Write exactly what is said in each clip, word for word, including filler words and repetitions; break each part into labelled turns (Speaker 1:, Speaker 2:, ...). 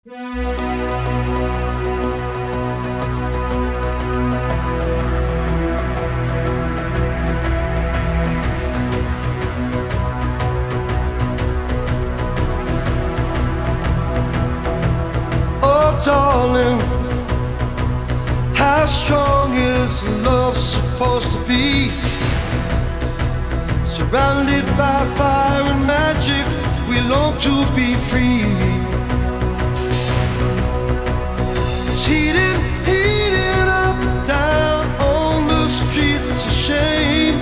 Speaker 1: Oh, darling, how strong is love supposed to be? Surrounded by fire and magic, we long to be free. It's heating, heating up, down on the streets. It's a shame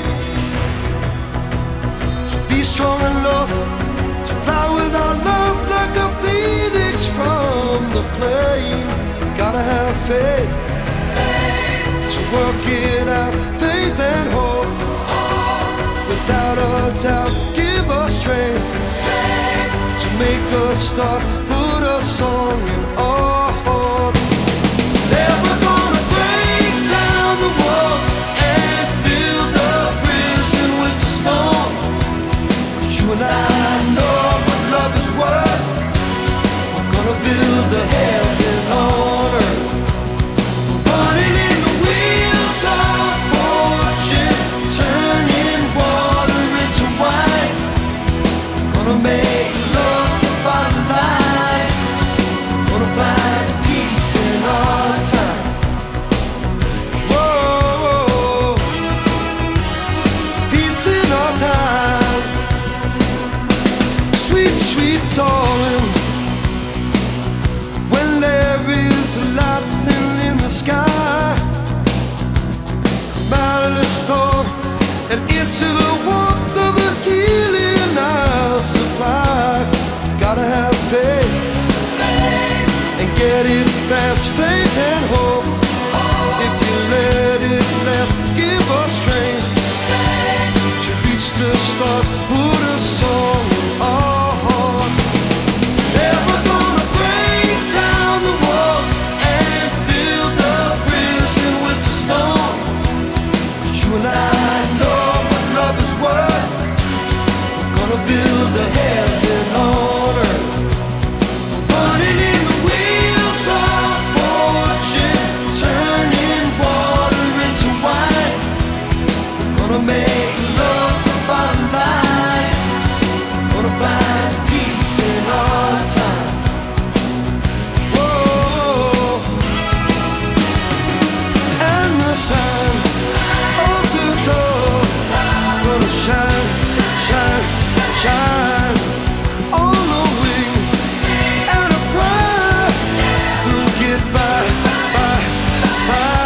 Speaker 1: to be strong enough to fly without love like a phoenix from the flame. Gotta have faith, faith to work it out, faith and hope. Without a doubt, give us strength, strength to make us start, put a song in our heart. Never gonna break down the walls and build a prison with the stone. 'Cause you and I know what love is worth. We're gonna build a heaven on earth. We're running in the wheels of fortune, turning water into wine. Gonna make love the bottom line. Gonna find peace in our time. Whoa, peace in our time. Sweet, sweet darling, when there is lightning in the sky, come out of the storm and into the warmth of the healing I'll supply. Gotta have faith, faith and get it fast, faith and hope. If you let it last, give us strength, strength to reach the stars, put a song in our heart. Never gonna break down the walls and build a prison with the stone. 'Cause you and I know what love is worth. We're gonna build a heaven on earth. Running in the wheels of fortune, turning water into wine. We're gonna make love the bottom line. Gonna find peace in our time. Whoa, and the sign of the door gonna shine, shine, shine on the wing and a prayer. We'll get by, by, by.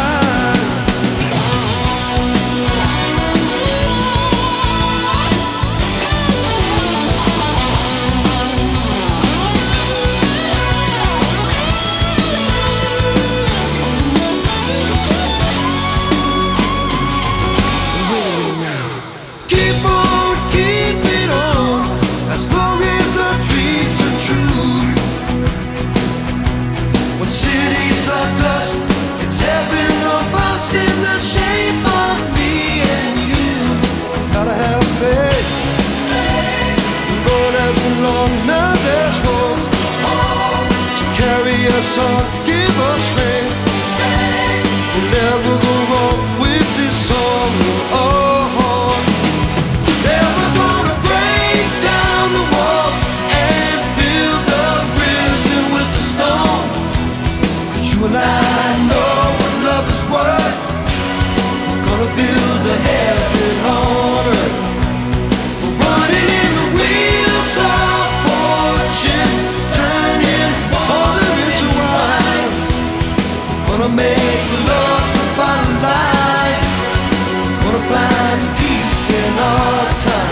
Speaker 1: Keep on, keep it on, as long as our dreams are true. When cities are dust, it's heaven or bust in the shape of me and you. Gotta have faith, the road has been long, now there's hope to carry us on, give us strength. We'll never go wrong with this song in our heart. Never gonna break down the walls and build a prison with the stone. 'Cause you and I know what love is worth. We're gonna build a heaven on earth. We're running in the wheels of fortune, turning water into wine. Gonna make love the bottom line. Gonna find peace in our time.